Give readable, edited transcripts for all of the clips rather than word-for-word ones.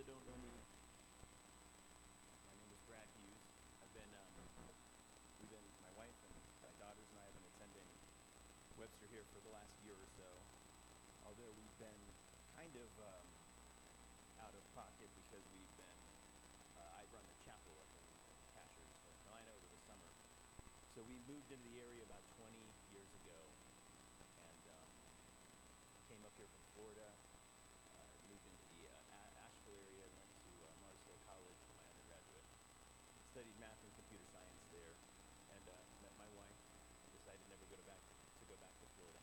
don't know me, my name is Brad Hughes. My wife and my daughters and I have been attending Webster here for the last year or so. Although we've been kind of out of pocket because I run the chapel up in Cashers, North Carolina over the summer. So we moved into the area about 20 years ago and came up here from Florida. Moved into the Asheville area, went to Mars Hill College for my undergraduate, studied math and computer science there, and met my wife. Decided never to go back to Florida.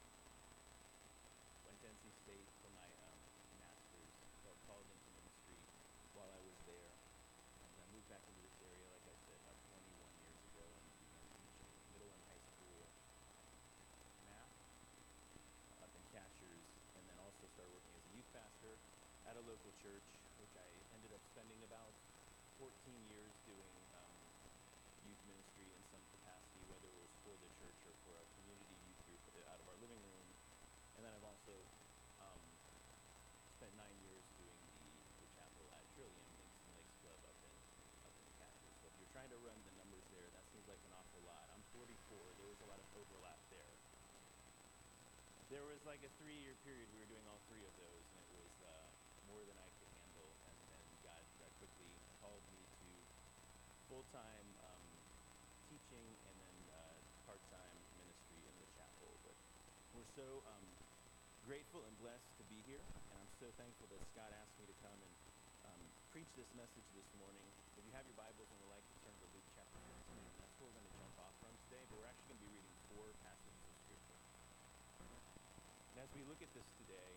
Went to NC State for my master's, felt called into ministry while I was there, and moved back into this area, like I said, about 21 years ago, and began teaching middle and high school math up in Cashers, and then also started working as a youth pastor at a local church, which I ended up spending about 14 years doing youth ministry in some capacity, whether it was for the church or for a community youth group out of our living room. And then I've also spent 9 years doing the chapel at Trillium Links and Lakes Club up in Cashers. So if you're trying to run the numbers there, that seems like an awful lot. I'm 44. There was a lot of overlap there. There was like a 3-year period we were doing all 3 of those, and it was more than I could handle. And then God quickly called me to full-time teaching and then part-time ministry in the chapel. But we're so grateful and blessed to be here, and I'm so thankful that Scott asked me to come and preach this message this morning. If you have your Bibles and would like to turn to Luke chapter 15, that's where we're going to jump off from today, but we're actually going to be reading 4 passages of Scripture. And as we look at this today,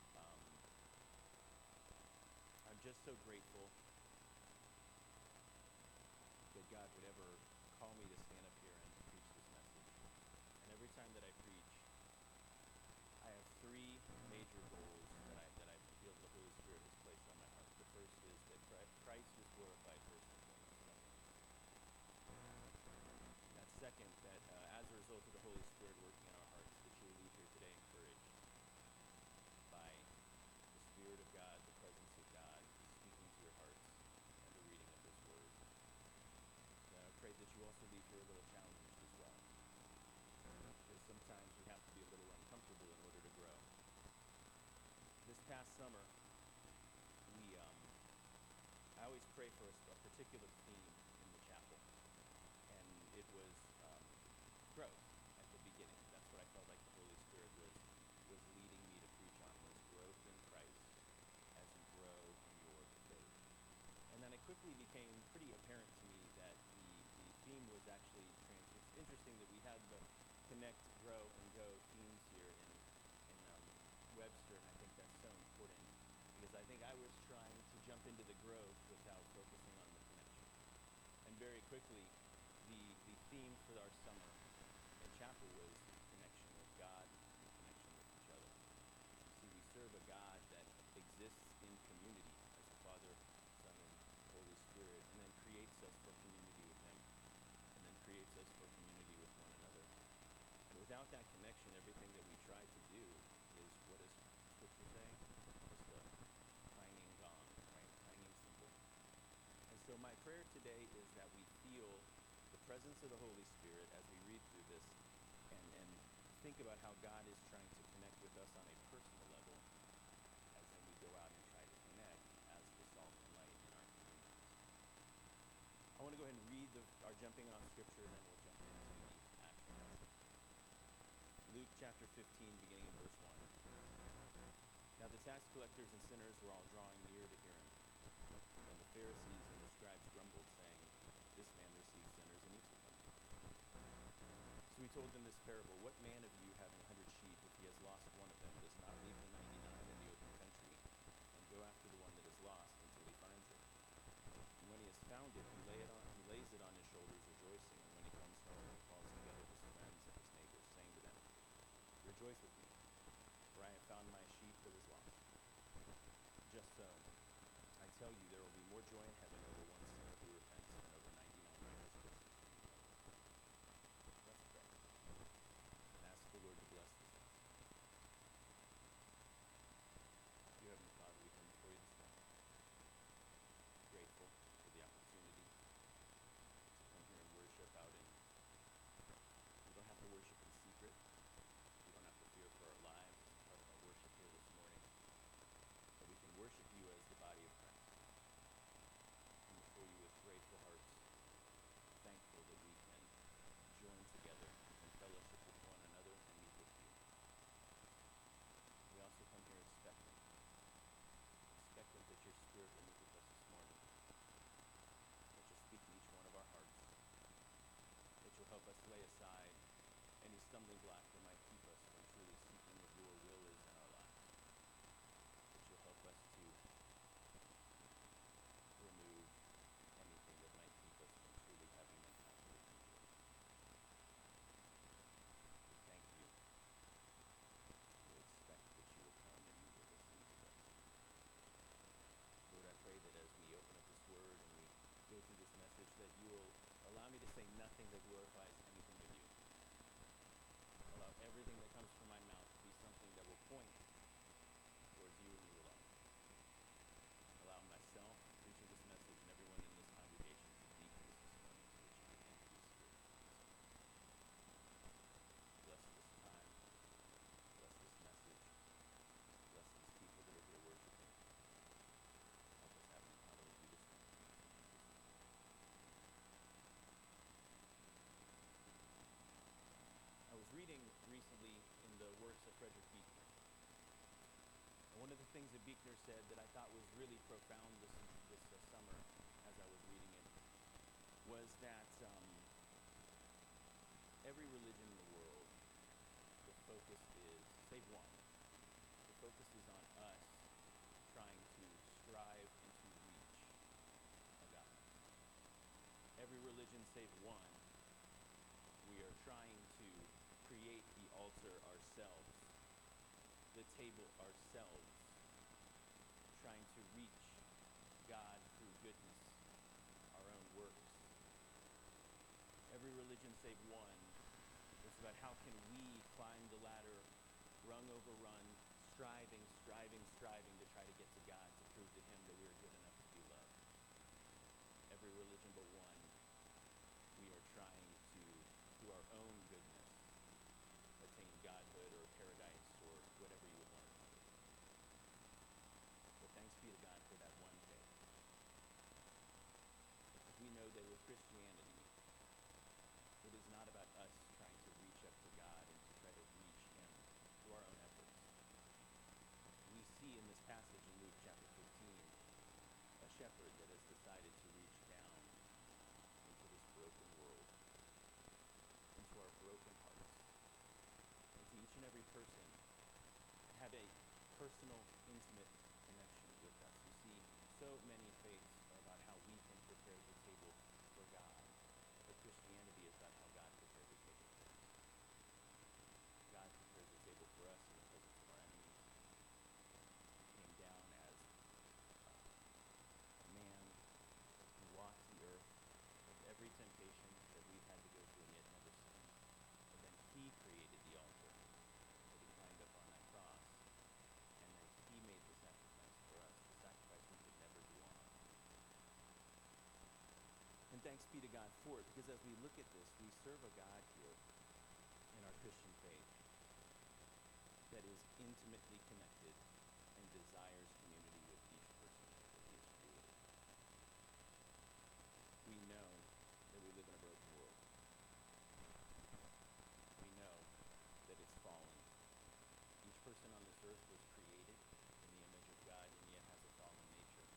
I'm just so grateful that God would ever call me to stand up here and to preach this message. And every time that I preach, I have 3 major goals that I feel the Holy Spirit has placed on my heart. The first is that Christ is glorified first and foremost. That's second, that as a result of the Holy Spirit working in our hearts, that you will leave here today encouraged by the Spirit of God, the presence of God, speaking to your hearts, and the reading of His Word. And I pray that you also leave here a little challenged as well, because sometimes we have to be a little uncomfortable in order to grow. This past summer, I always pray for a particular theme in the chapel, and it was growth at the beginning. That's what I felt like the Holy Spirit was leading me to preach on, was growth in Christ as you grow in your faith. And then it quickly became pretty apparent to me that the theme was actually it's interesting that we have the connect, grow, and go themes here in Webster, and I think that's so important because I think I was trying to jump into the growth without focusing on the connection. And very quickly, the theme for our summer in chapel was connection with God and connection with each other. You see, we serve a God that exists in community as the Father, Son, and Holy Spirit, and then creates us for community with Him, and then creates us for community with one another. And without that connection, everything that we try to do is, what does Scripture say? Just a clanging gong, right? Clanging cymbal. And so my prayer today is that we feel the presence of the Holy Spirit as we read through this and think about how God is trying to connect with us on a personal level as then we go out and try to connect as the salt and light in our communities. I want to go ahead and read our jumping off Scripture, and then we'll jump into the actual message. Luke chapter 15, beginning in verse 1. Now the tax collectors and sinners were all drawing near to hear him. And the Pharisees and the scribes grumbled, saying, "This man receives sinners and eats with them." So he told them this parable: "What man of you, having 100 sheep, if he has lost one of them, does not leave the 99 in the open country and go after the one that is lost until he finds it? And when he has found it, he lays it on his shoulders, rejoicing. And when he comes home, he calls together his friends and his neighbors, saying to them, 'Rejoice with me, for I have found my sheep that was lost.' Just so, I tell you, there will be more joy in heaven over one sinner who repents than over 99 righteous persons who do no evil." Let's pray and ask the Lord to bless this message. Dear Heavenly Father, we come before you this morning. things that Buechner said that I thought was really profound this summer as I was reading it was that every religion in the world, the focus is, save one, the focus is on us trying to strive and to reach a God. Every religion save one, we are trying to create the altar ourselves, the table ourselves, trying to reach God through goodness, our own works. Every religion save one, it's about how can we climb the ladder, rung over run, striving to try to get to God, to prove to him that we are good enough to be loved. Every religion but one, we are trying to, through our own goodness, attain godhood or paradise or whatever you would want to call it. But thanks be to God for that one faith. Because we know that with Christianity, it is not about us trying to reach up to God and to try to reach him through our own efforts. We see in this passage in Luke chapter 15 a shepherd that has decided to reach down into this broken world, into our broken hearts, and to each and every person have a personal, intimate connection with us. You see, so many faiths are about how we can prepare the table for God, but Christianity is about how God prepared the table for us. God prepared the table for us in the presence of our enemies. He came down as a man who walked the earth with every temptation that we've had to go through and yet never sinned. And then he created the altar that he climbed up on that cross, and then he made the sacrifice for us, the sacrifice we could never do on our own. And thanks be to God for it, because as we look at this, we serve a God here in our Christian faith that is intimately connected and desires community with each person that he has created. We know that we live in a broken world. We know that it's fallen. Each person on this earth was created in the image of God and yet has a fallen nature.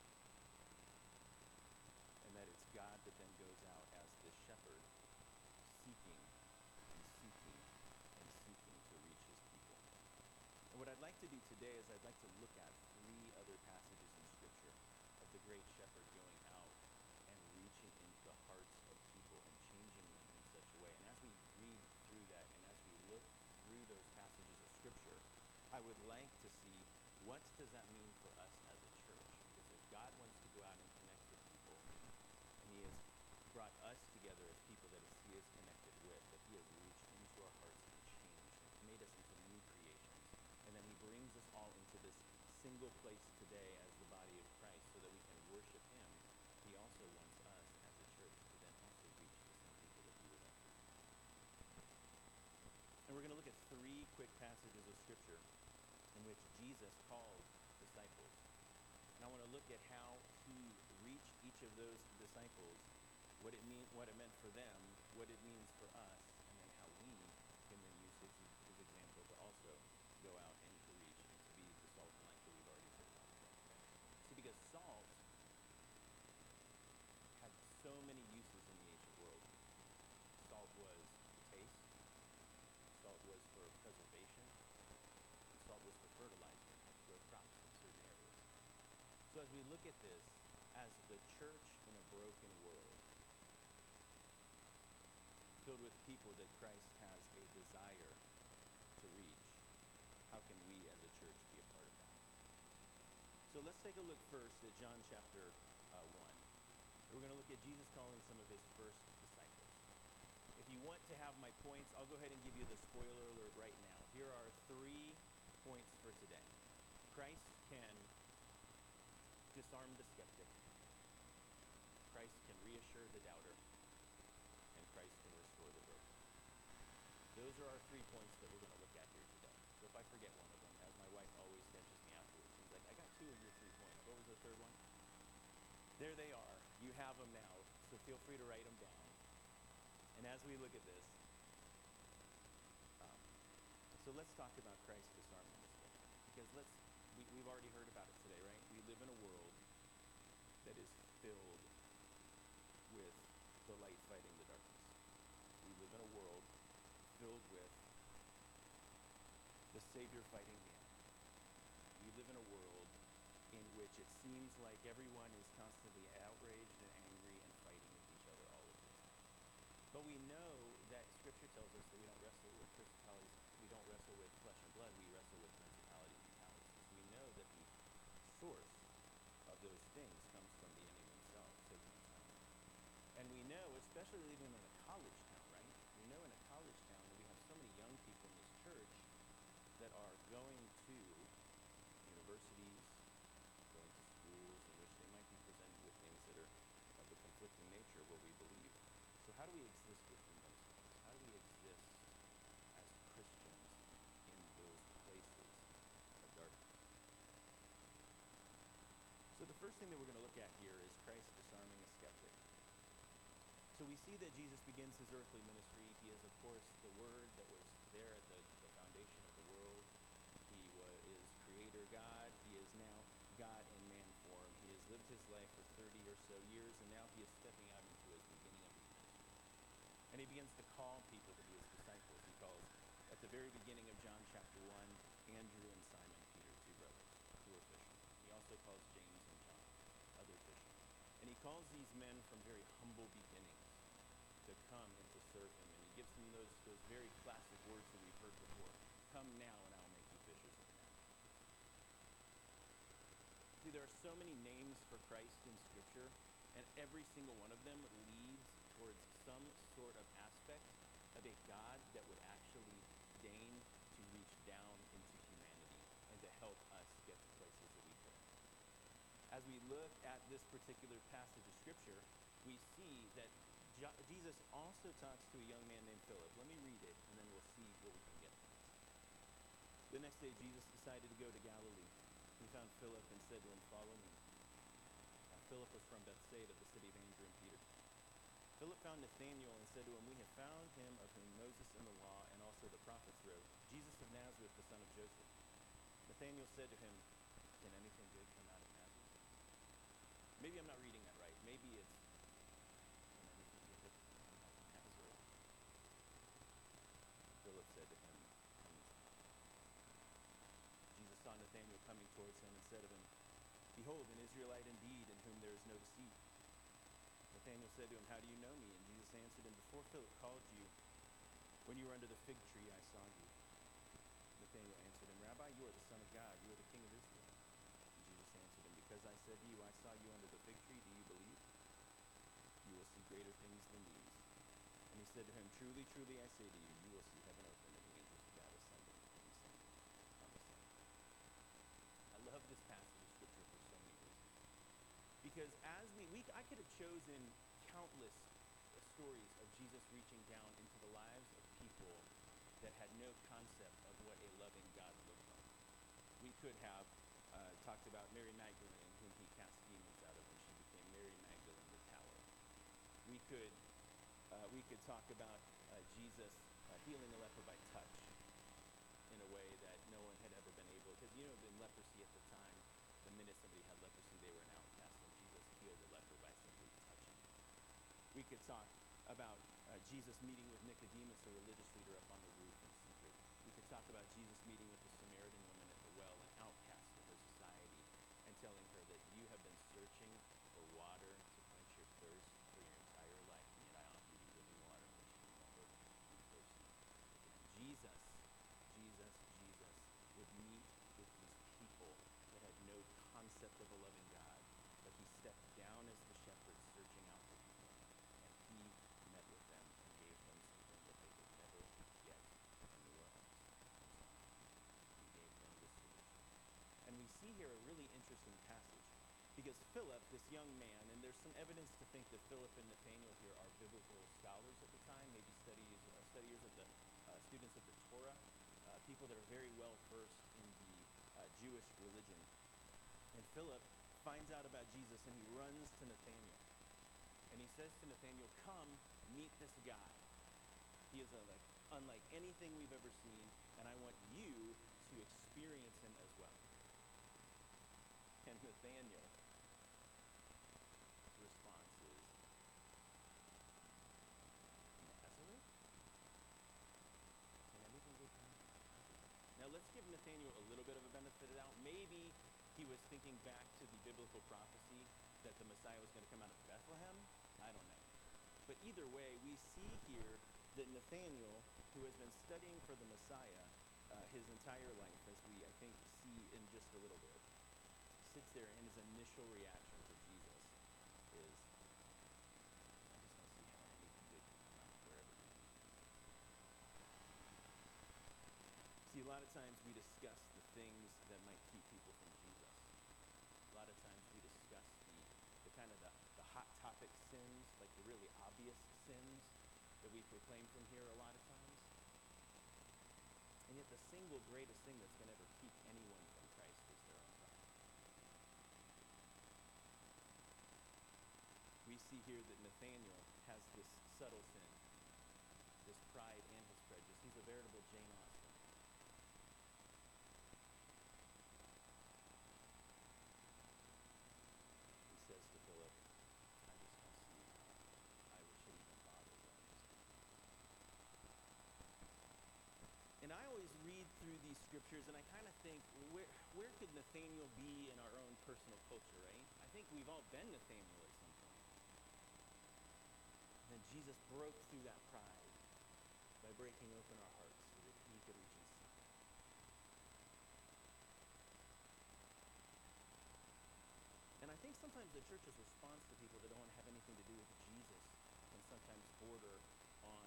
And that it's God that then goes out as this shepherd, seeking and seeking and seeking to reach his people. And what I'd like to do today is I'd like to look at 3 other passages in Scripture of the great shepherd going out and reaching into the hearts of people and changing them in such a way. And as we read through that and as we look through those passages of Scripture, I would like to see what does that mean for us as a church. Because if God wants to go out and connect with people, and he has brought us together as people that he is connected with, that he has reached into our hearts and changed and made us into new creations. And then he brings us all into this single place today as the body of Christ so that we can worship him. He also wants us as a church to then also reach the same people that he would like to reach. And we're going to look at 3 quick passages of Scripture in which Jesus called disciples. And I want to look at how he reached each of those disciples, what it meant for them, what it means for us, and then how we can then use his example to also go out and to reach and to be the salt and light that we've already heard about today. See, because salt had so many uses in the ancient world. Salt was to taste, salt was for preservation, and salt was for fertilizer and to grow crops in certain areas. So as we look at this as the church in a broken world, filled with people that Christ has a desire to reach, how can we as a church be a part of that? So let's take a look first at John chapter 1. We're going to look at Jesus calling some of his first disciples. If you want to have my points, I'll go ahead and give you the spoiler alert right now. Here are 3 points for today. Christ can disarm the skeptic. Christ can reassure the doubter. And Christ can restore the broken. Those are our 3 points that we're going to look at here today. So if I forget one of them, as my wife always catches me afterwards, she's like, I got 2 of your 3 points. What was the third one? There they are. You have them now, so feel free to write them down. And as we look at this, so let's talk about Christ disarming the skeptic. Because let's we've already heard about it today, right? We live in a world that is filled with the light fighting the darkness. We live in a world filled with the Savior fighting the enemy. We live in a world in which it seems like everyone is constantly outraged and angry and fighting with each other all of the time. But we know that Scripture tells us that we don't wrestle with principalities, we don't wrestle with flesh and blood, we wrestle with principalities and powers. Because we know that the source of those things comes from the enemy himself, Satan himself. And we know, especially living in a college town, right? We know in a college town that we have so many young people in this church that are going to universities, going to schools in which they might be presented with things that are of a conflicting nature of what we believe. So how do we exist within those things? How do we exist as Christians in those places of darkness? So the first thing that we're going to look at here is Christ disarming a skeptic. So we see that Jesus begins his earthly ministry. He is, of course, the Word that was there at the foundation of the world. He is Creator God. He is now God in man form. He has lived his life for 30 or so years, and now he is stepping out into his beginning of his ministry. And he begins to call people to be his disciples. He calls, at the very beginning of John chapter 1, Andrew and Simon Peter, two brothers, who were fishermen. He also calls James and John, other fishermen. And he calls these men from very humble beginnings to come and to serve him. And he gives them those very classic words that we've heard before. Come now and I'll make you fishers of men. See, there are so many names for Christ in Scripture, and every single one of them leads towards some sort of aspect of a God that would actually deign to reach down into humanity and to help us get to places that we couldn't. As we look at this particular passage of Scripture, we see that Jesus also talks to a young man named Philip. Let me read it, and then we'll see what we can get from this. The next day, Jesus decided to go to Galilee. He found Philip and said to him, "Follow me." Now, Philip was from Bethsaida, the city of Andrew and Peter. Philip found Nathanael and said to him, "We have found him of whom Moses and the law and also the prophets wrote, Jesus of Nazareth, the son of Joseph." Nathanael said to him, "Can anything good come out of Nazareth?" Maybe I'm not reading that right. Maybe it's, "Can anything good come out of Nazareth?" Philip said to him, "Come and see." Jesus saw Nathanael coming towards him and said of him, "Behold, an Israelite indeed, in whom there is no deceit." Nathanael said to him, "How do you know me?" And Jesus answered him, "Before Philip called you, when you were under the fig tree, I saw you." Nathanael answered him, "Rabbi, you are the Son of God. You are the King of Israel." And Jesus answered him, "Because I said to you, I saw you under the fig tree, do you believe? You will see greater things than these." And he said to him, "Truly, truly, I say to you, you will see heaven open and the angels of God ascending and descending on the Son of Man." I love this passage of Scripture for so many reasons. Because as I could have chosen countless stories of Jesus reaching down into the lives of people that had no concept of what a loving God looked like. We could have talked about Mary Magdalene, whom he cast demons out of, and she became Mary Magdalene, the tower. We could talk about Jesus healing a leper by touch in a way that no one had ever been able. Because in leprosy at the time, the minute somebody had leprosy, they were an outcast, and Jesus healed a leper by simply touching. We could talk about Jesus meeting with Nicodemus, a religious leader, up on the roof in secret. We could talk about Jesus meeting with the Samaritan woman at the well, an outcast of her society, and telling her that you have been searching for water to quench your thirst for your entire life, and yet I offer you living water in which you will never be thirsty again. Jesus would meet with these people that had no concept of a loving God, but he stepped down as the shepherd searching out for people, and he met with them and gave them something that they would never get anywhere else. He gave them the solution. And we see here a really interesting passage, because Philip, this young man, and there's some evidence to think that Philip and Nathanael here are biblical scholars at the time, maybe studiers of the students of the Torah, people that are very well versed in the Jewish religion. And Philip finds out about Jesus, and he runs to Nathanael. And he says to Nathanael, "Come, meet this guy. He is unlike anything we've ever seen, and I want you to experience him as well." Nathaniel's response is, Nazareth? Can anything good come from Nazareth? Now let's give Nathaniel a little bit of a benefit of the doubt. Maybe he was thinking back to the biblical prophecy that the Messiah was going to come out of Bethlehem. I don't know. But either way, we see here that Nathaniel, who has been studying for the Messiah his entire life, as we, I think, see in just a little bit, sits there and his initial reaction to Jesus is, I just don't see how anything good can come out of wherever he is. See, a lot of times we discuss the things that might keep people from Jesus. A lot of times we discuss the kind of the hot topic sins, like the really obvious sins that we proclaim from here a lot of times. And yet the single greatest thing that's going to ever keep anyone from Christ is their own pride. We see here that Nathaniel has this subtle sin, this pride and his prejudice. He's a veritable Jane Austen. He says to Philip, I just don't see how I should even bother going to school. And I always read through these scriptures and I kind of think, where could Nathaniel be in our own personal culture, right? I think we've all been Nathaniel at some point. And then Jesus broke through that pride by breaking open our hearts so that he could reach and see. And I think sometimes the church's response to people that don't want to have anything to do with Jesus can sometimes border on,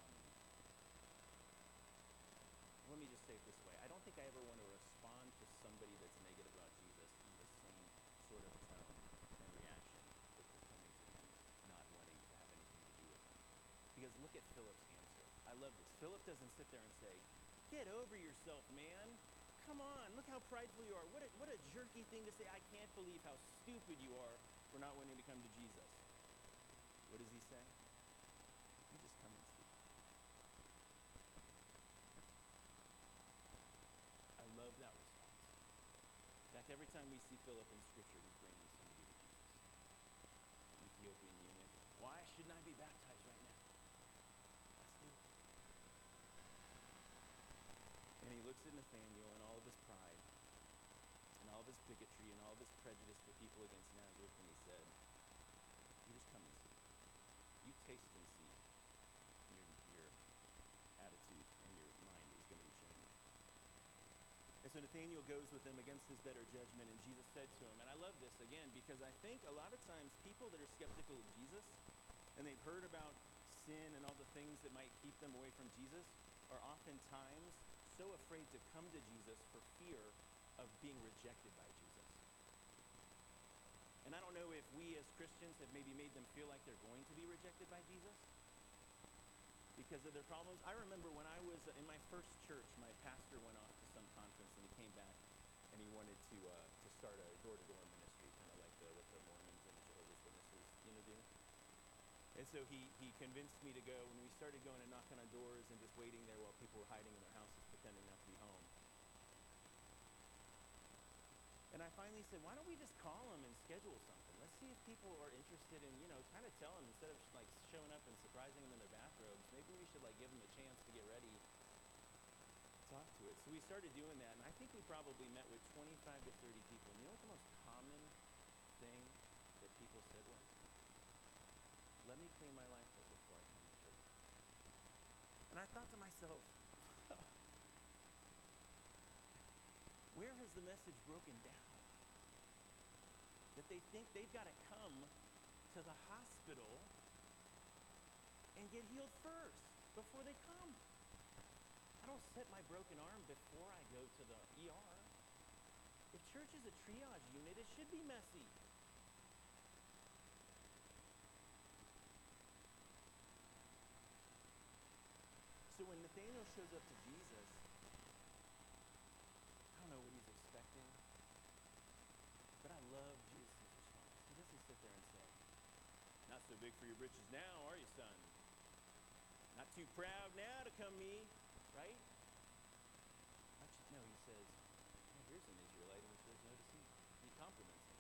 let me just say it this way. I don't think I ever want to respond to somebody that's negative about Jesus in the same sort of tone and reaction if we're coming to him not wanting to have anything to do with him. Because look at Philip's answer. I love this. Philip doesn't sit there and say, get over yourself, man. Come on, look how prideful you are. What a jerky thing to say. I can't believe how stupid you are for not wanting to come to Jesus. What does he say? You just come and see. I love that response. In fact, every time we see Philip in Scripture, he's bringing somebody to Jesus. Ethiopian eunuch. Why shouldn't I be baptized right now? Let's do it. And he looks at Nathaniel and all of his pride and all of his bigotry and all of his prejudice for people against Nazareth, and he said, you just come and see. You taste and see. Your attitude and your mind is going to be changed. And so Nathaniel goes with him against his better judgment, and Jesus said to him, and I love this again, because I think a lot of times people that are skeptical of Jesus, and they've heard about sin and all the things that might keep them away from Jesus, are oftentimes so afraid to come to Jesus for fear of being rejected by Jesus. And I don't know if we as Christians have maybe made them feel like they're going to be rejected by Jesus because of their problems. I remember when I was in my first church, my pastor went off to some conference and he came back and he wanted to start a door-to-door ministry, kind of like what the Mormons and Jehovah's Witnesses, do. And so he convinced me to go, and we started going and knocking on doors and just waiting there while people were hiding in their houses pretending not to be home. And I finally said, why don't we just call them and schedule something? Let's see if people are interested in, kind of tell them instead of like showing up and surprising them in their bathrobes, maybe we should like give them a chance to get ready, talk to it. So we started doing that, and I think we probably met with 25 to 30 people. And you know what the most common thing that people said was? Let me clean my life up before I come to church. And I thought to myself, where has the message broken down? That they think they've got to come to the hospital and get healed first before they come. I don't set my broken arm before I go to the ER. If church is a triage unit, it should be messy. So when Nathaniel shows up to Jesus, I don't know what he's expecting, but I love Jesus' response. He doesn't sit there and say, not so big for your britches now, are you, son? Not too proud now to come me, right? No, he says, here's an Israelite who shows no deceit. He compliments him.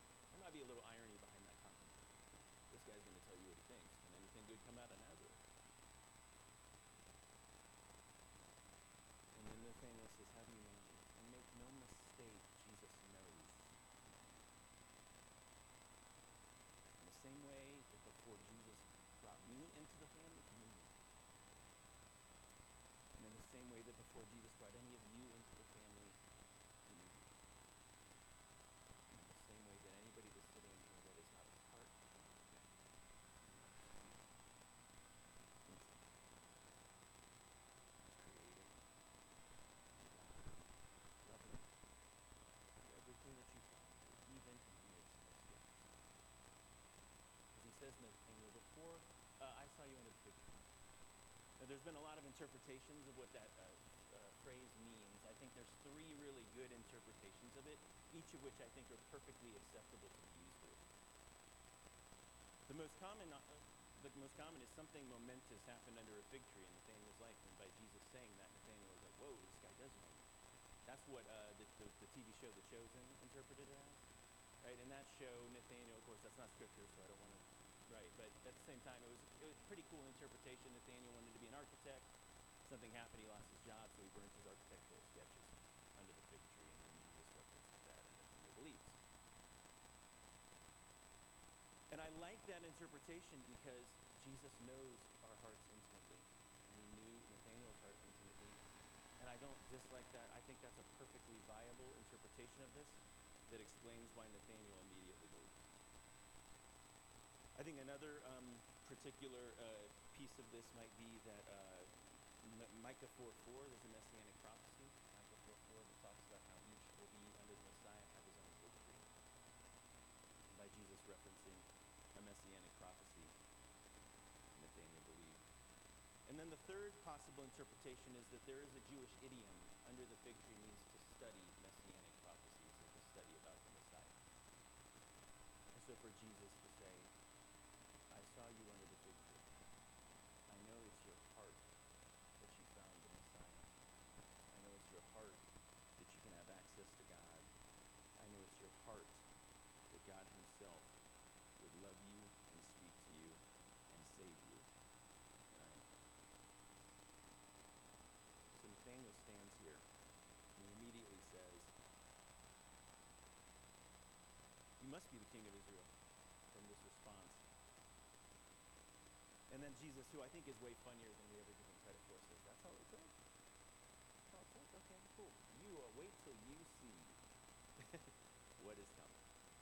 might be a little irony behind that comment. This guy's going to tell you what he thinks. Can anything good come out of Nazareth? And then Nathanael says, how do you know me? And make no mistake, Jesus knows. In the same way that before Jesus brought me into the family, he knew me. And in the same way that before Jesus brought any of you into the family, he knew me. And in the same way that anybody that's sitting in here that is not a part of the family, he knows you intimately. He's created, God, loving, everything that you find, even in the midst of skepticism. As he says, Nathanael, before I saw you under the fig tree. Now, there's been a lot of interpretations of what that phrase means. I think there's three really good interpretations of it, each of which I think are perfectly acceptable to be used here. The most common is something momentous happened under a fig tree in Nathanael's life, and by Jesus saying that, Nathanael was like, whoa, this guy does know me. That's what the TV show The Chosen interpreted it as, right? In that show, Nathanael, of course, that's not scripture, so I don't want to, right? But at the same time, it was a pretty cool interpretation. Nathanael wanted to be an architect. Something happened, he lost his job, so he burns his architectural sketches under the fig tree, and then Jesus references that, and Nathanael believes. And I like that interpretation because Jesus knows our hearts intimately, and he knew Nathanael's heart intimately. And I don't dislike that. I think that's a perfectly viable interpretation of this that explains why Nathanael immediately believes. I think another particular piece of this might be that Micah 4:4, there's a messianic prophecy, Micah 4:4, that talks about how each will be under the Messiah have his own fig tree. By Jesus referencing a messianic prophecy, Nathanael believed. And then the third possible interpretation is that there is a Jewish idiom, under the fig tree means to study messianic prophecies or to study about the Messiah. And so for Jesus to say, I saw you under the fig tree. I know it's your heart that you found the Messiah. I know it's your heart that you can have access to God. I know it's your heart that God himself would love you and speak to you and save you. Right? So Nathanael stands here and he immediately says, you must be the king of Israel, from this response. And then Jesus, who I think is way funnier than we ever give him credit for, says, that's how it took? That's how it took? Okay, cool. You wait till you see what is coming.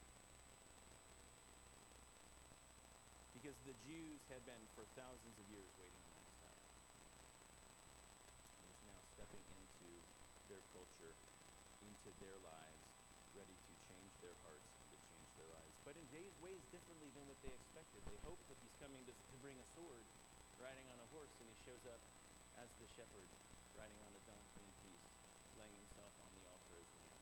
Because the Jews had been for thousands of years waiting on the Messiah. And he's now stepping into their culture, into their lives, ready to change their hearts and to change their lives. But in ways differently than what they expected. They hope that he's coming to bring a sword, riding on a horse, and he shows up as the shepherd, riding on a donkey in peace, laying himself on the altar as lamb.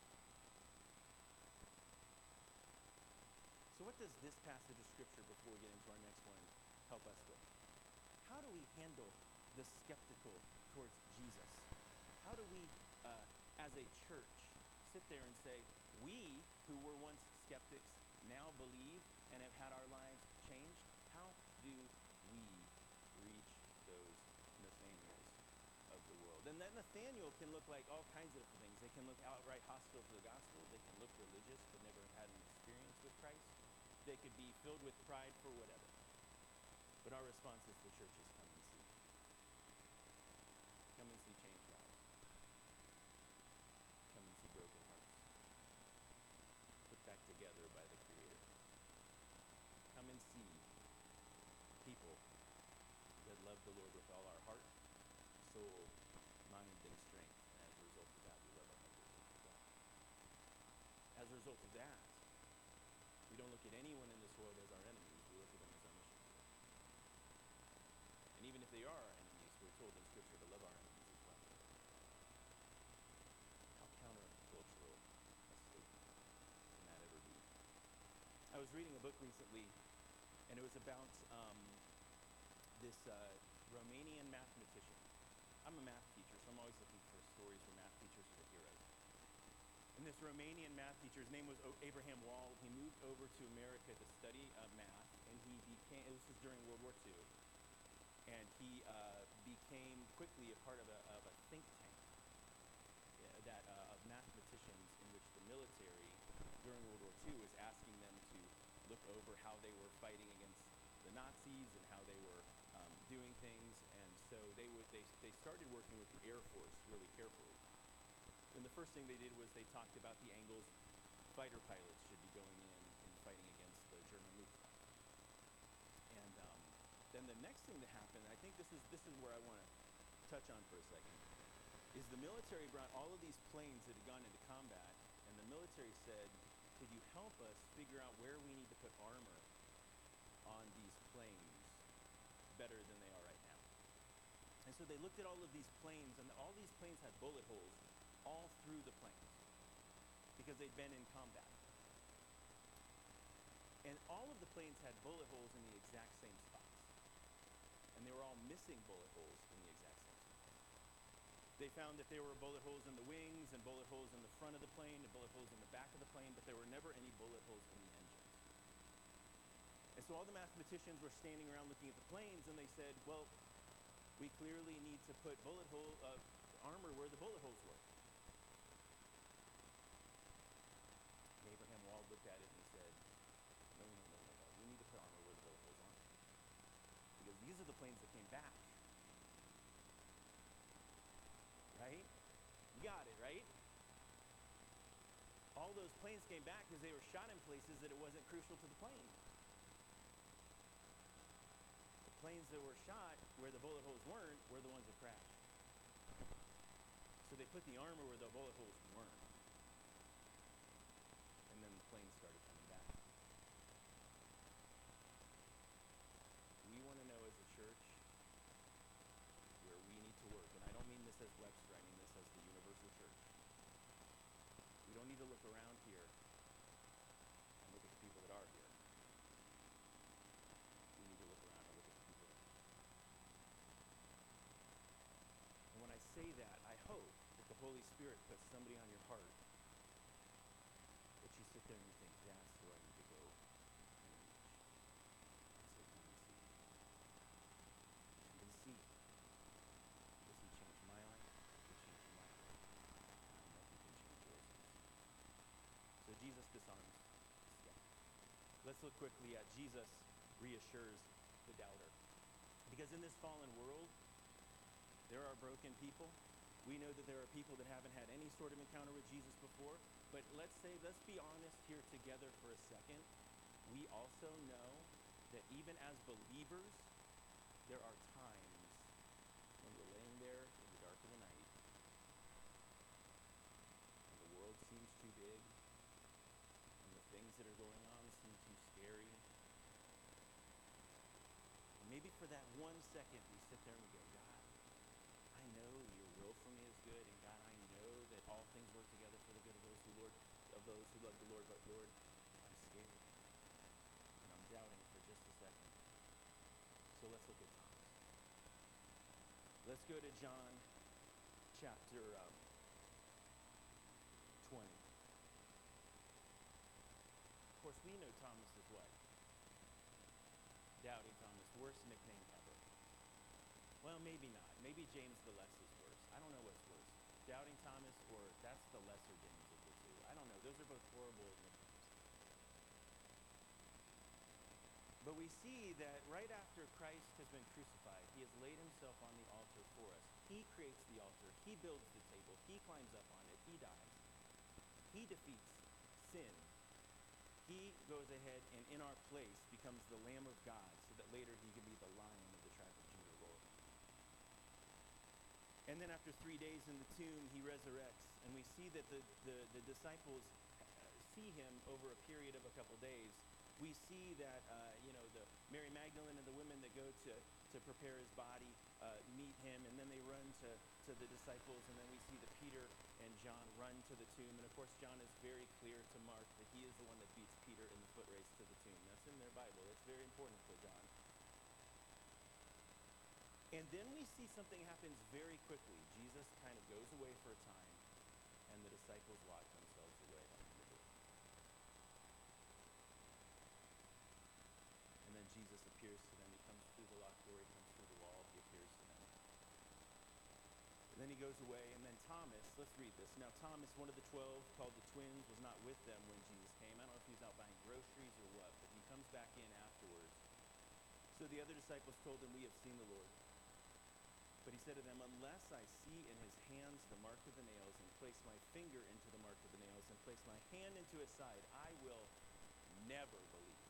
So what does this passage of scripture, before we get into our next one, help us with? How do we handle the skeptical towards Jesus? How do we, as a church, sit there and say, we who were once skeptics now believe and have had our lives changed? How do we reach those Nathanaels of the world? And that Nathanael can look like all kinds of different things. They can look outright hostile to the gospel. They can look religious but never had an experience with Christ. They could be filled with pride for whatever. But our response as the church is come and see. Come and see changed lives. Come and see broken hearts. Put back together by the Creator. Come and see people that love the Lord with all our heart, soul, mind, and strength. And as a result of that, we love our neighbors as well. As a result of that, we don't look at anyone in this world as our enemies. We look at them as our mission field. And even if they are our enemies, we're told in Scripture to love our enemies as well. How countercultural a statement can that ever be? I was reading a book recently, and it was about this Romanian mathematician. I'm a math teacher, so I'm always looking for stories where math teachers are the heroes. And this Romanian math teacher. His name was Abraham Wald. He moved over to America to study math, and he became, this was during World War II, and he became quickly a part of a think tank of mathematicians in which the military during World War II was asking them to look over how they were fighting against the Nazis and how they were doing things, and so they started working with the Air Force really carefully. And the first thing they did was they talked about the angles fighter pilots should be going in and fighting against the German Luftwaffe. And then the next thing that happened, I think this is where I want to touch on for a second, is the military brought all of these planes that had gone into combat, and the military said, could you help us figure out where we need to put armor on these planes better than they are right now? And so they looked at all of these planes, and all these planes had bullet holes all through the planes because they'd been in combat. And all of the planes had bullet holes in the exact same spots. And they were all missing bullet holes in the exact same spots. They found that there were bullet holes in the wings and bullet holes in the front of the plane and bullet holes in the back of the plane, but there were never any bullet holes in the engines. And so all the mathematicians were standing around looking at the planes, and they said, well, we clearly need to put armor where the bullet holes were. Abraham Wald looked at it and he said, no. We need to put armor where the bullet holes aren't. Because these are the planes that came back. Right? You got it, right? All those planes came back because they were shot in places that it wasn't crucial to the plane. The planes that were shot where the bullet holes weren't were the ones that crashed. So they put the armor where the bullet holes weren't. And then the planes started coming back. We want to know as a church where we need to work. And I don't mean this as Webster, I mean this as the universal church. We don't need to look around here and look at the people that are here. We need to look around and look at the people that are. And when I say that, I hope that the Holy Spirit puts somebody on your heart that you sit there and you think, that's who I need to go and reach. And say, come and see. Come and see. Because he changed my life, he changed my life. And I know he can change yours. So Jesus disarms the skeptic. Let's look quickly at Jesus reassures the doubter. Because in this fallen world, there are broken people. We know that there are people that haven't had any sort of encounter with Jesus before. But let's be honest here together for a second. We also know that even as believers, there are times when we're laying there in the dark of the night, and the world seems too big, and the things that are going on seem too scary. And maybe for that 1 second, we sit there and we go, God, I know your will for me is good, and God, I know that all things work together for the good of those who love the Lord, but Lord, I'm scared. And I'm doubting for just a second. So let's look at Thomas. Let's go to John chapter 20. Of course, we know Thomas is what? Doubting Thomas, worst nickname ever. Well, maybe not. Maybe James the Less is worse. I don't know what's worse. Doubting Thomas, or that's the lesser James of the two. I don't know. Those are both horrible nicknames. But we see that right after Christ has been crucified, he has laid himself on the altar for us. He creates the altar. He builds the table. He climbs up on it. He dies. He defeats sin. He goes ahead and in our place becomes the Lamb of God so that later he can be the Lion of the tribe of Judah roar. And then after 3 days in the tomb, he resurrects. And we see that the disciples see him over a period of a couple days. We see that, the Mary Magdalene and the women that go to prepare his body meet him. And then they run to the disciples. And then we see that Peter and John run to the tomb. And of course, John is very clear to Mark that he is the one that beats Peter in the foot race to the tomb. That's in their Bible. It's very important for John. And then we see something happens very quickly. Jesus kind of goes away for a time, and the disciples lock themselves away. goes away, and then Thomas, let's read this. Now, Thomas, one of the 12, called the twins, was not with them when Jesus came. I don't know if he was out buying groceries or what, but he comes back in afterwards. So the other disciples told him, "We have seen the Lord." But he said to them, "Unless I see in his hands the mark of the nails, and place my finger into the mark of the nails, and place my hand into his side, I will never believe."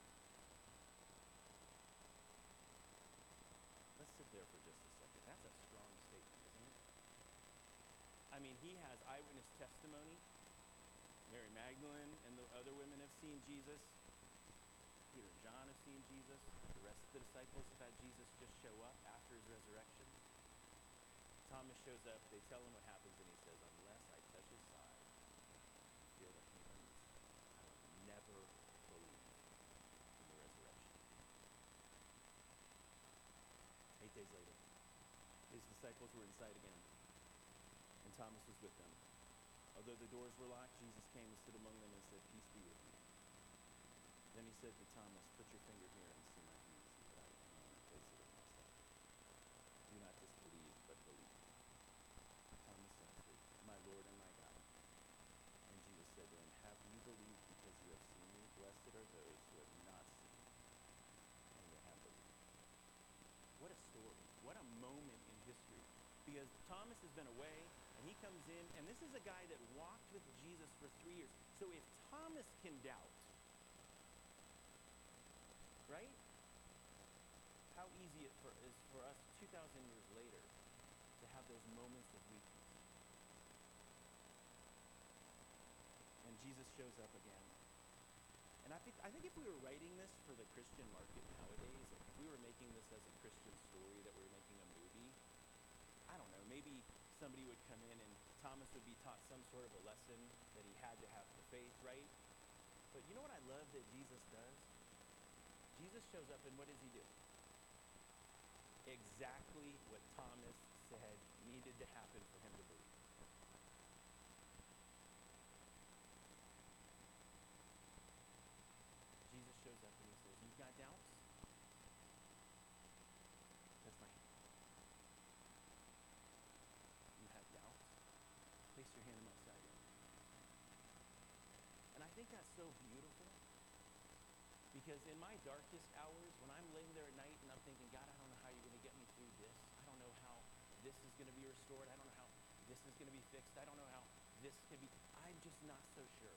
Let's sit there for just a second. That's a strong statement, isn't it? I mean, he has eyewitness testimony. Mary Magdalene and the other women have seen Jesus. Peter and John have seen Jesus. The rest of the disciples have had Jesus just show up after his resurrection. Thomas shows up. They tell him what happens, and he says, "Unless I touch his side and feel the hands, I will never believe in the resurrection." 8 days later, his disciples were inside again, and Thomas was with them. Although the doors were locked, Jesus came and stood among them and said, "Peace be with you." Then he said to Thomas, "Put your finger here and see my hands, and put out your hand and place it in my side. Do not just believe, but believe." Thomas answered, "My Lord and my God." And Jesus said to him, "Have you believed because you have seen me? Blessed are those who have not seen and yet have believed." What a story. What a moment in history. Because Thomas has been away, and he comes in, and this is a guy that walked with Jesus for 3 years. So if Thomas can doubt, right? How easy it is for us 2,000 years later to have those moments of weakness. And Jesus shows up again. And I think if we were writing this for the Christian market nowadays, like if we were making this as a Christian story, that we were making a movie, I don't know, maybe somebody would come in and Thomas would be taught some sort of a lesson that he had to have the faith, right? But you know what I love that Jesus does? Jesus shows up, and what does he do? Exactly what Thomas said needed to happen for him to believe. Jesus shows up and he says, "You've got doubts? That's my hand. You have doubts? Place your hand in my side." And I think that's so beautiful, because in my darkest hours, when I'm laying there at night and I'm thinking, "God, I don't know how you're going to get me through this. I don't know how this is going to be restored. I don't know how this is going to be fixed. I don't know how this could be." I'm just not so sure.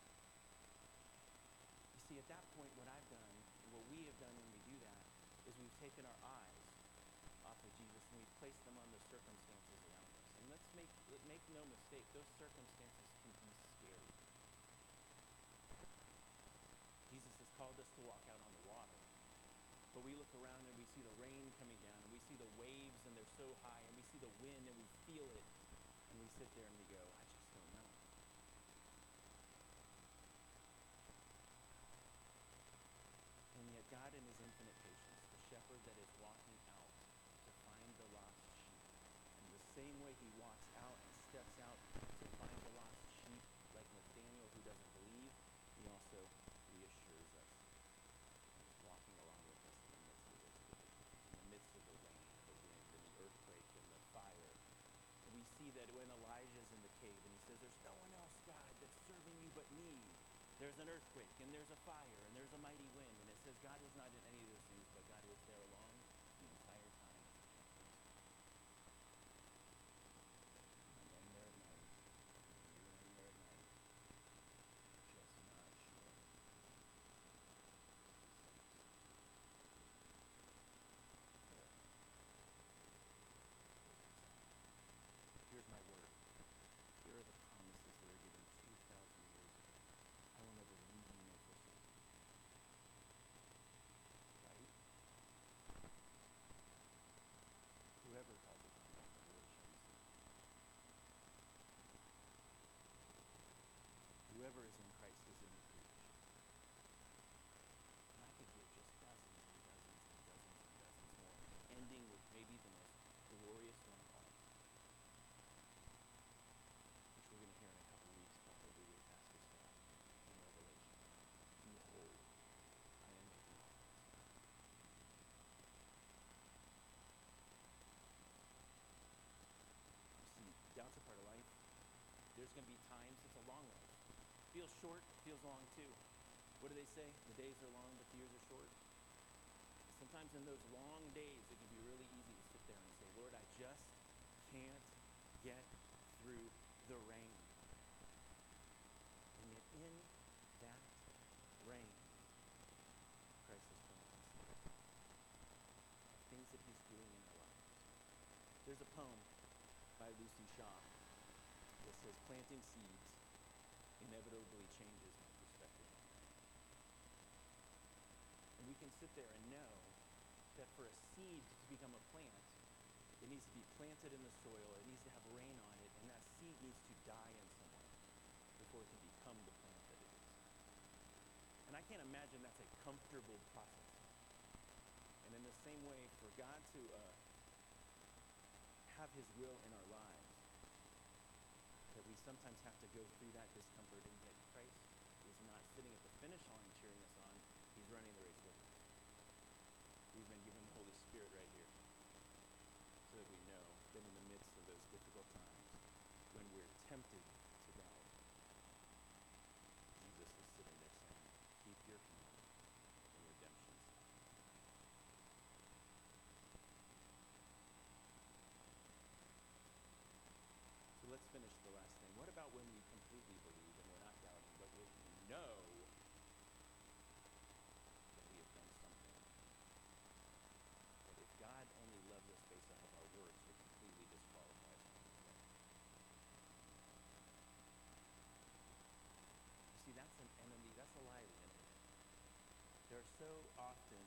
You see, at that point, what I've done, and what we have done when we do that, is we've taken our eyes off of Jesus and we've placed them on the circumstances around us. And make no mistake, those circumstances can be scary. Jesus has called us to walk out on the water. But we look around and we see the rain coming down, and we see the waves and they're so high, and we see the wind and we feel it, and we sit there and we go, "I just don't know." And yet God, in his infinite patience, the shepherd that is walking out to find the lost sheep, and the same way he walks out and steps out to find the lost sheep, like Nathaniel who doesn't believe, he also reassures us. He's walking along with us in the midst of those difficulties, in the midst of the rain, the wind, and the earthquake, and the fire. And we see that when Elijah's in the cave and he says, "There's no one else, God, that's serving you but me." There's an earthquake, and there's a fire, and there's a mighty wind, and it says God is not in any of those things, but God is there along the entire time. I'm laying there at night, and you're laying there at night, just not sure. There. Here's my word. Here are the promises that are given 2,000 years ago. I will never leave you nor forsake you. Right? can be times, it's a long life. Feels short, feels long too. What do they say? The days are long, but the years are short. Sometimes in those long days, it can be really easy to sit there and say, Lord, I just can't get through the rain. And yet in that rain, Christ is planting seeds of things that he's doing in our lives. There's a poem by Lucy Shaw that says, planting seeds inevitably changes my perspective on life. And we can sit there and know that for a seed to become a plant, it needs to be planted in the soil, it needs to have rain on it, and that seed needs to die in some way before it can become the plant that it is. And I can't imagine that's a comfortable process. And in the same way, for God to have his will in our lives, that we sometimes have to go through that discomfort, and yet Christ is not sitting at the finish line cheering us on, he's running the race with us. We've been given the Holy Spirit right here so that we know that in the midst of those difficult times, when we're tempted to doubt, Jesus is sitting there saying, keep your hand in redemption's hand. So let's finish the last thing. What about when we completely believe and we're not doubting, but we know that we have done something? That if God only loved us based off of our works, would completely disqualify us from his love. You see, that's an enemy, that's a lie of the enemy. There are so often,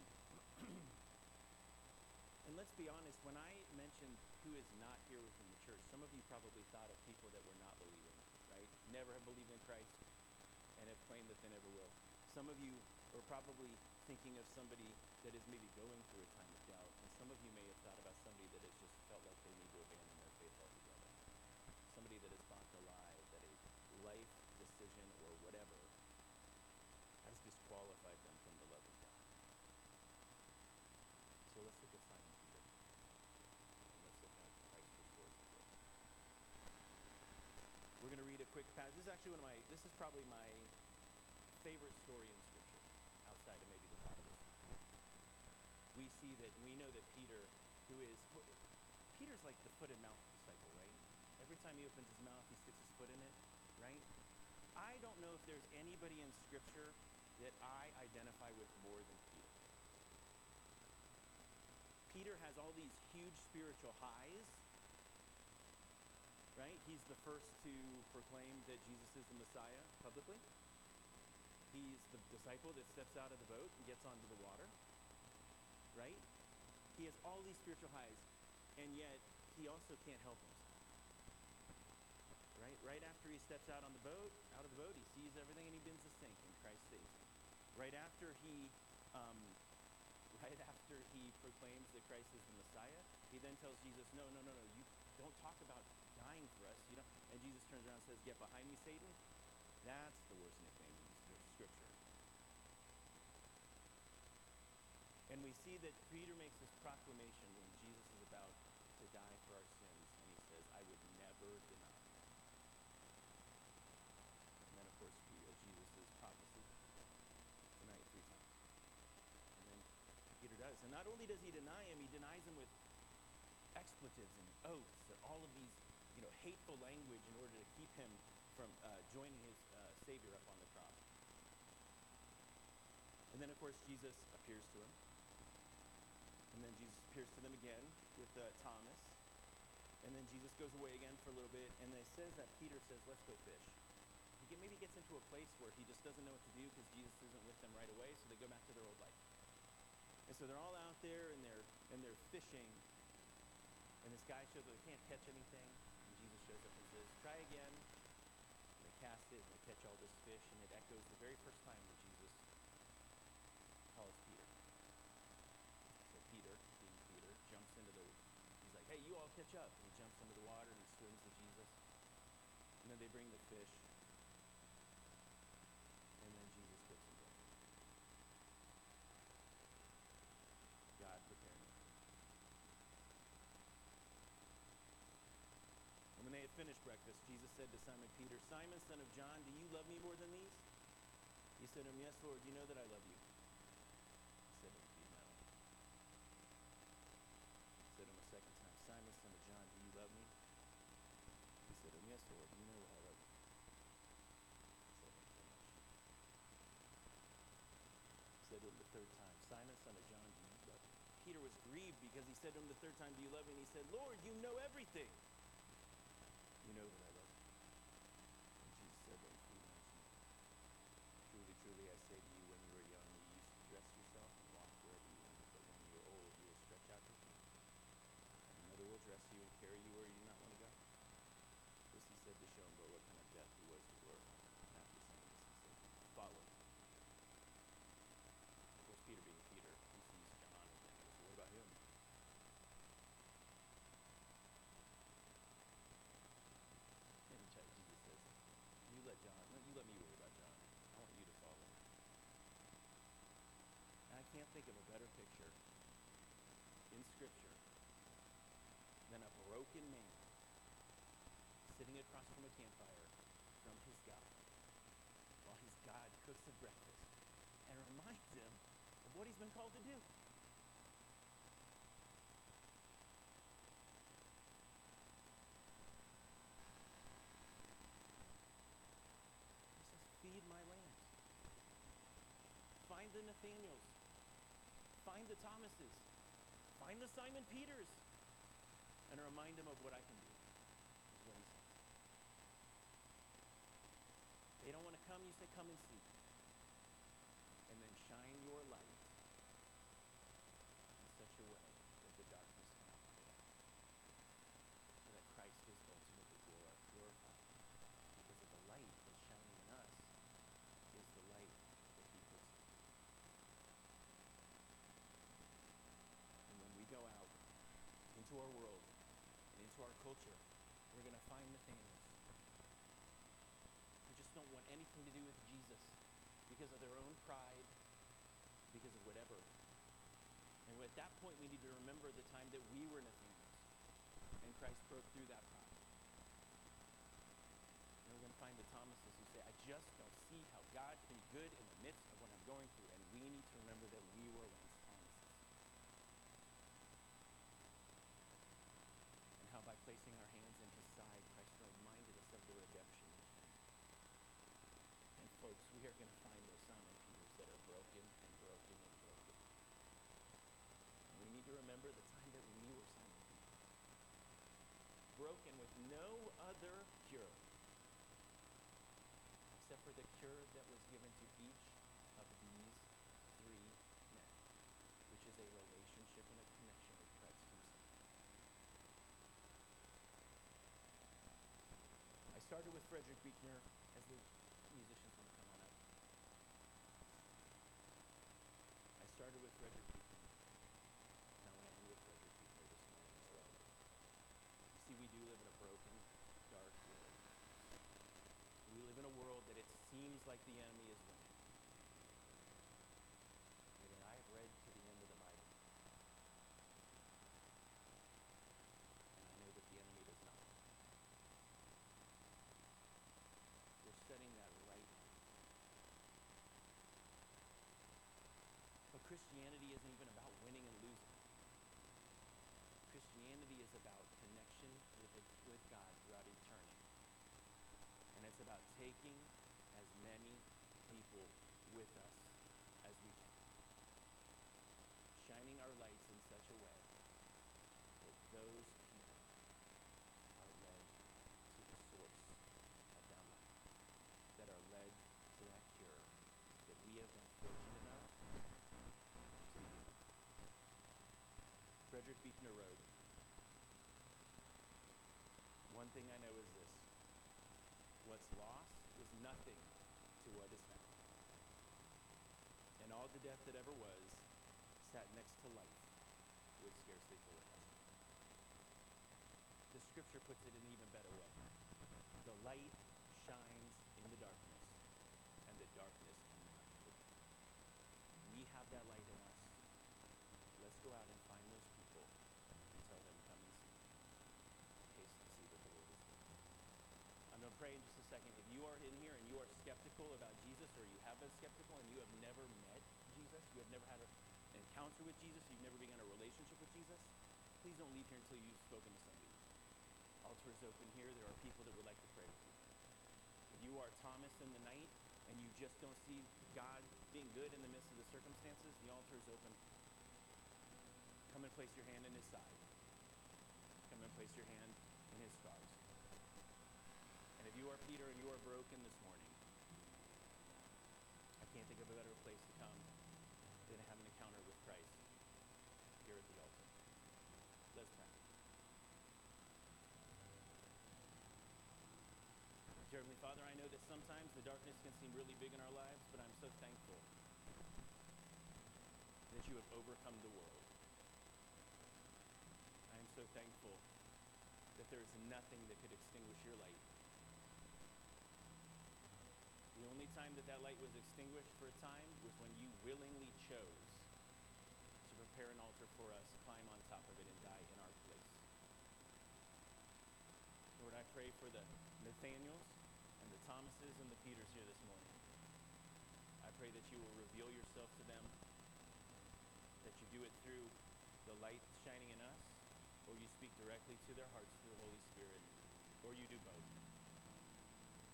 and let's be honest, when I mentioned who is not here within the church, some of you probably thought of people that were not believing, right? Never have believed in Christ and have claimed that they never will. Some of you are probably thinking of somebody that is maybe going through a time of doubt, and some of you may have thought about somebody that has just felt like they need to abandon their faith altogether. Somebody that has bought the lie that a life decision or whatever has disqualified them from the love of God. So let's look at Simon Peter, and let's look at Christ restores the growth. We're going to read a quick passage. This is probably my favorite story in Scripture, outside of maybe the Gospels. We know that Peter's like the foot and mouth disciple, right? Every time he opens his mouth, he sticks his foot in it, right? I don't know if there's anybody in Scripture that I identify with more than Peter. Peter has all these huge spiritual highs, right? He's the first to proclaim that Jesus is the Messiah publicly. He's the disciple that steps out of the boat and gets onto the water, right? He has all these spiritual highs, and yet he also can't help himself, right? Right after he steps out of the boat, he sees everything and he begins to sink, and Christ saves him. Right after he proclaims that Christ is the Messiah, he then tells Jesus, no, you don't talk about dying for us. You don't. And Jesus turns around and says, get behind me, Satan. That's the worst nickname in Scripture. And we see that Peter makes this proclamation when Jesus is about to die for our sins, and he says, I would never deny you. And then, of course, Jesus' prophecy, tonight 3 times. And then Peter does. And not only does he deny him, he denies him with expletives and oaths and all of these, hateful language in order to keep him from joining his Savior up on the cross. And then, of course, Jesus appears to him. And then Jesus appears to them again with Thomas. And then Jesus goes away again for a little bit. And it says that Peter says, let's go fish. He maybe gets into a place where he just doesn't know what to do because Jesus isn't with them right away. So they go back to their old life. And so they're all out there and they're fishing. And this guy shows up, they can't catch anything. And Jesus shows up and says, try again. And they cast it and they catch all this fish. And it echoes the very first time that Jesus calls Peter. So Peter, being Peter, jumps into he's like, hey, you all catch up. And he jumps into the water and he swims to Jesus. And then they bring the fish. And then Jesus puts him down. God preparing the food. And when they had finished breakfast, Jesus said said to Simon Peter, "Simon, son of John, do you love me more than these?" He said to him, "Yes, Lord, you know that I love you." He said to him, "Feed my lambs." He said to him a second time, "Simon, son of John, do you love me?" He said to him, "Yes, Lord, you know that I love you." He said to him, "Tend my sheep." He said to him the third time, "Simon, son of John, do you love me?" Peter was grieved because he said to him the third time, "Do you love me?" And he said, "Lord, you know everything. You know that I love you." And Jesus said to him, "Feed my sheep. Truly, truly, I say to you, when you were young, you used to dress yourself and walk wherever you wanted. But when you are old, you will stretch out your hand, and another will dress you and carry you where you do not want to go." This he said to show him what kind of death he was to glorify. And after saying this, he said, "Follow me." Of course, Peter being Peter, he sees John and then he goes, "What about him?" And Jesus says, you let me worry about John. I want you to follow me. And I can't think of a better picture in Scripture than a broken man sitting across from a campfire from his God while his God cooks him breakfast and reminds him of what he's been called to do. He says, "Feed my lambs." Find the Nathaniels. Find the Thomases. Find the Simon Peters. And remind them of what I can do. Is what he says. They don't want to come, you say, "Come and see." And then shine your light in such a way that the darkness cannot find it out. So that Christ is ultimately glorified. Because of the light that's shining in us is the light that he puts in. And when we go out into our world and into our culture, we're going to find Nathaniels who just don't want anything to do with Jesus because of their own pride, because of whatever. And at that point, we need to remember the time that we were Nathaniels, and Christ broke through that pride. And we're going to find the Thomases who say, "I just don't see how God can be good in the midst of what I'm going through." And we need to remember that we were once Thomases. And how by placing our hands in his side, Christ reminded us of the redemption that came. And folks, we are going to find those Simon Peters that are broken and broken and broken. And we need to remember the time that we were Simon Peters. Broken with no other cure except for the cure that was given to each of these three men, which is a relationship and a connection with Christ himself. I started with Frederick Buechner, as the musicians want to come on up. I started with Frederick Buechner, and I want to end with Frederick Buechner this morning as well. You see, we do live in a broken, dark world. We live in a world that it seems like the enemy is winning. And yet I have read to the end of the Bible, and I know that the enemy does not win. We're studying that right now. But Christianity isn't even about winning and losing. Christianity is about connection with God throughout eternity. And it's about taking as many people with us as we can. Shining our lights in such a way that those people are led to the source of that light. That are led to that cure that we have been fortunate enough to be given. Frederick Buechner wrote, "One thing I know is this: what's lost is nothing to what is found. And all the death that ever was sat next to life with scarcely fuller us." The scripture puts it in an even better way. The light shines in the darkness, and the darkness cannot overcome. We have that light in us. Let's go out and find those people and tell them, "Come and see. Taste and see that the Lord is good." I'm going to pray. skeptical about Jesus, or you have been skeptical and you have never met Jesus, you have never had an encounter with Jesus, you've never begun a relationship with Jesus, please don't leave here until you've spoken to somebody. Altar is open here. There are people that would like to pray with you. If you are Thomas in the night and you just don't see God being good in the midst of the circumstances, the altar is open. Come and place your hand in his side. Come and place your hand in his scars. And if you are Peter and you are broken this morning, I can't think of a better place to come than to have an encounter with Christ here at the altar. Let's pray. Dear Heavenly Father, I know that sometimes the darkness can seem really big in our lives, but I'm so thankful that you have overcome the world. I am so thankful that there is nothing that could extinguish your light. The only time that light was extinguished for a time was when you willingly chose to prepare an altar for us, climb on top of it, and die in our place. Lord, I pray for the Nathaniels and the Thomases and the Peters here this morning. I pray that you will reveal yourself to them, that you do it through the light shining in us, or you speak directly to their hearts through the Holy Spirit, or you do both.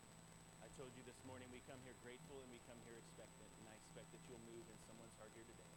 I told you this morning we come here grateful and we come here expectant, and I expect that you'll move in someone's heart here today.